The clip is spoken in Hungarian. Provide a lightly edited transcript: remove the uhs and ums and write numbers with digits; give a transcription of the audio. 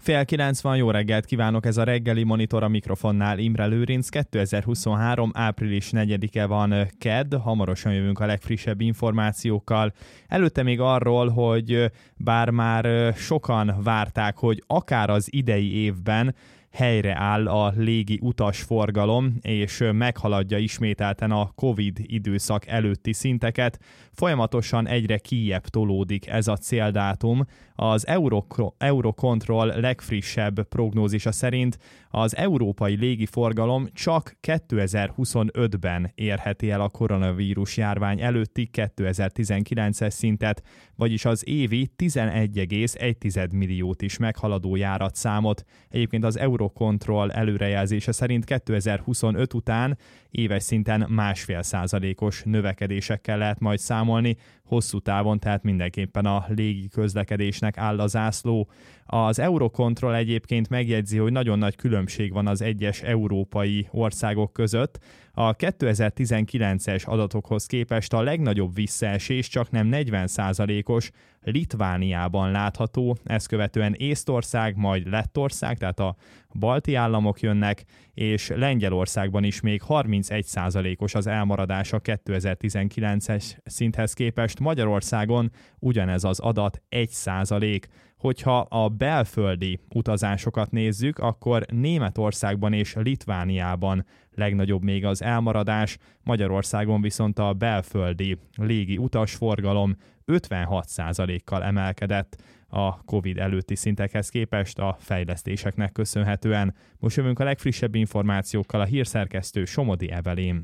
8:30 van, jó reggelt kívánok, ez a reggeli monitor, a mikrofonnál Imre Lőrinc. 2023. április 4-e van, kedd, hamarosan jövünk a legfrissebb információkkal. Előtte még arról, hogy bár már sokan várták, hogy akár az idei évben helyreáll a légi utasforgalom, és meghaladja ismételten a Covid időszak előtti szinteket. Folyamatosan egyre kijjebb tolódik ez a céldátum. Az Eurocontrol legfrissebb prognózisa szerint az európai légiforgalom csak 2025-ben érheti el a koronavírus járvány előtti 2019-es szintet, vagyis az évi 11,1 milliót is meghaladó járatszámot. Egyébként az Eurocontrol előrejelzése szerint 2025 után éves szinten 1,5%-os növekedésekkel lehet majd számolni, hosszú távon, tehát mindenképpen a légi közlekedésnek áll a zászló. Az Eurocontrol egyébként megjegyzi, hogy nagyon nagy különbség van az egyes európai országok között. A 2019-es adatokhoz képest a legnagyobb visszaesés csaknem 40%-os Litvániában látható, ezt követően Észtország, majd Lettország, tehát a balti államok jönnek, és Lengyelországban is még 31%-os az elmaradás a 2019-es szinthez képest. Magyarországon ugyanez az adat 1%. Hogyha a belföldi utazásokat nézzük, akkor Németországban és Litvániában legnagyobb még az elmaradás, Magyarországon viszont a belföldi légi utasforgalom 56%-kal emelkedett a Covid előtti szintekhez képest a fejlesztéseknek köszönhetően. Most jövünk a legfrissebb információkkal, a hírszerkesztő Somodi Evelyn.